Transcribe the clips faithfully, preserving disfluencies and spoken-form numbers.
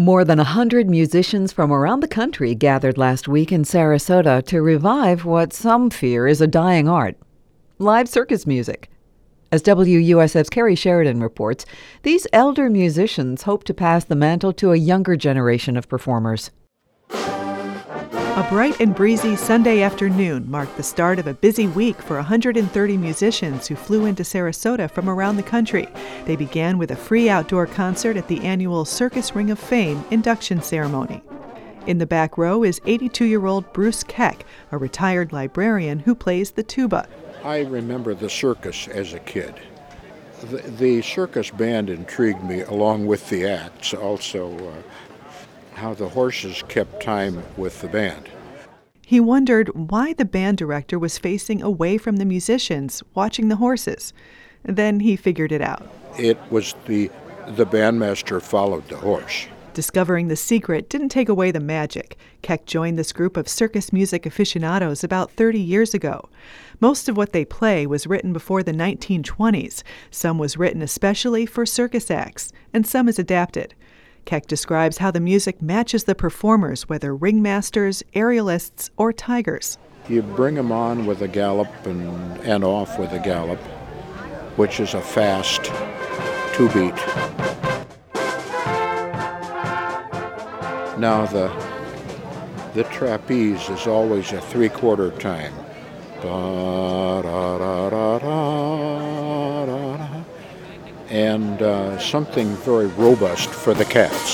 More than one hundred musicians from around the country gathered last week in Sarasota to revive what some fear is a dying art: live circus music. As W U S F's Carrie Sheridan reports, these elder musicians hope to pass the mantle to a younger generation of performers. A bright and breezy Sunday afternoon marked the start of a busy week for one hundred thirty musicians who flew into Sarasota from around the country. They began with a free outdoor concert at the annual Circus Ring of Fame induction ceremony. In the back row is eighty-two-year-old Bruce Keck, a retired librarian who plays the tuba. I remember the circus as a kid. The, the circus band intrigued me, along with the acts, also uh, how the horses kept time with the band. He wondered why the band director was facing away from the musicians, watching the horses. Then he figured it out. It was the the bandmaster followed the horse. Discovering the secret didn't take away the magic. Keck joined this group of circus music aficionados about thirty years ago. Most of what they play was written before the nineteen twenties. Some was written especially for circus acts, and some is adapted. Keck describes how the music matches the performers, whether ringmasters, aerialists, or tigers. You bring them on with a gallop and, and off with a gallop, which is a fast two-beat. Now the the trapeze is always a three-quarter time. Da-da-da-da-da-da. And uh, something very robust for the cats.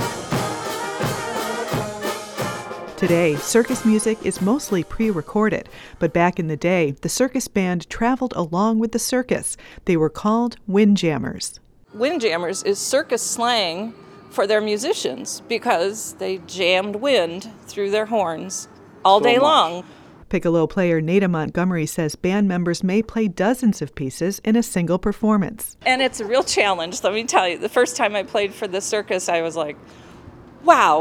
Today, circus music is mostly pre-recorded, but back in the day, the circus band traveled along with the circus. They were called windjammers. Windjammers is circus slang for their musicians because they jammed wind through their horns all day long. Piccolo player Nada Montgomery says band members may play dozens of pieces in a single performance. And it's a real challenge, let me tell you. The first time I played for the circus, I was like, wow.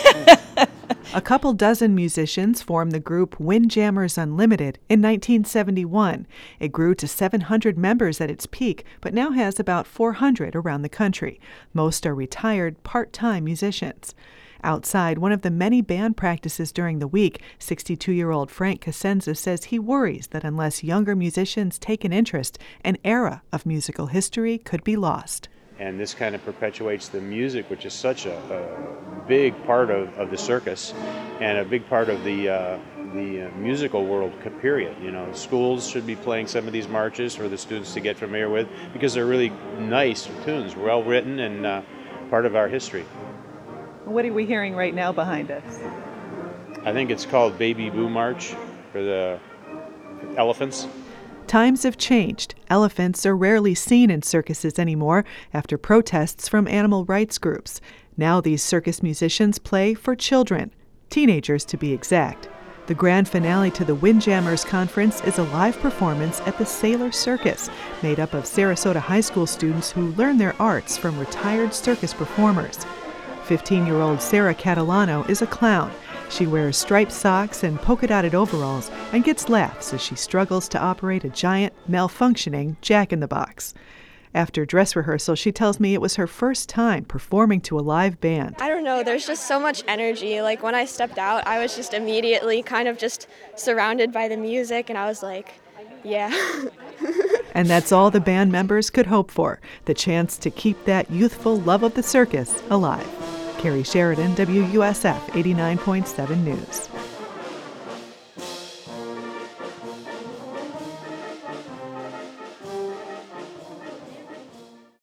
A couple dozen musicians formed the group Windjammers Unlimited in nineteen seventy-one. It grew to seven hundred members at its peak, but now has about four hundred around the country. Most are retired, part-time musicians. Outside one of the many band practices during the week, sixty-two-year-old Frank Cosenza says he worries that unless younger musicians take an interest, an era of musical history could be lost. And this kind of perpetuates the music, which is such a, a big part of, of the circus and a big part of the uh, the uh, musical world, period. You know, schools should be playing some of these marches for the students to get familiar with because they're really nice tunes, well written, and uh, part of our history. What are we hearing right now behind us? I think it's called Baby Boo March for the elephants. Times have changed. Elephants are rarely seen in circuses anymore after protests from animal rights groups. Now these circus musicians play for children, teenagers to be exact. The grand finale to the Windjammers Conference is a live performance at the Sailor Circus, made up of Sarasota High School students who learn their arts from retired circus performers. fifteen-year-old Sarah Catalano is a clown. She wears striped socks and polka-dotted overalls and gets laughs as she struggles to operate a giant, malfunctioning Jack-in-the-Box. After dress rehearsal, she tells me it was her first time performing to a live band. I don't know, there's just so much energy. Like when I stepped out, I was just immediately kind of just surrounded by the music, and I was like, yeah. And that's all the band members could hope for, the chance to keep that youthful love of the circus alive. Carrie Sheridan, W U S F eighty-nine point seven News.